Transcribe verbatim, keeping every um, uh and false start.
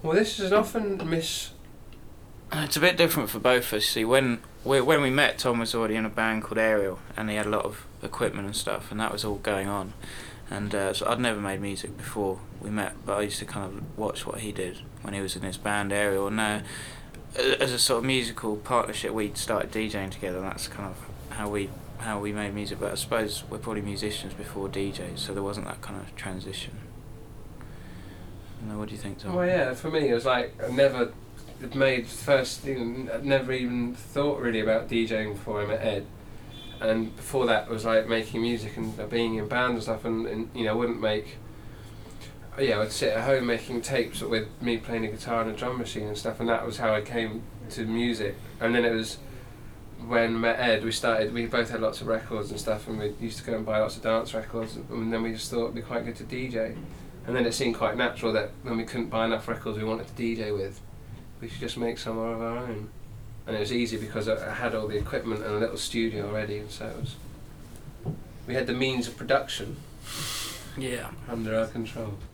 Well, this is often miss. It's a bit different for both of us. See, when we when we met, Tom was already in a band called Ariel, and he had a lot of equipment and stuff, and that was all going on. And uh, so I'd never made music before we met, but I used to kind of watch what he did when he was in his band Ariel. And uh, as a sort of musical partnership, we started DJing together, and that's kind of how we how we made music. But I suppose we're probably musicians before D Js, so there wasn't that kind of transition. No, what do you think, Tom? Well, yeah, for me it was like I never made first. You know, I'd never even thought really about DJing before I met Ed, and before that was like making music and being in bands and stuff. And, and you know, I wouldn't make. Yeah, I'd sit at home making tapes with me playing a guitar and a drum machine and stuff, and that was how I came to music. And then it was when I met Ed, we started. We both had lots of records and stuff, and we used to go and buy lots of dance records. And then we just thought it'd be quite good to D J. And then it seemed quite natural that when we couldn't buy enough records we wanted to D J with, we should just make some more of our own. And it was easy because I had all the equipment and a little studio already, and so it was. We had the means of production. Yeah. Under our control.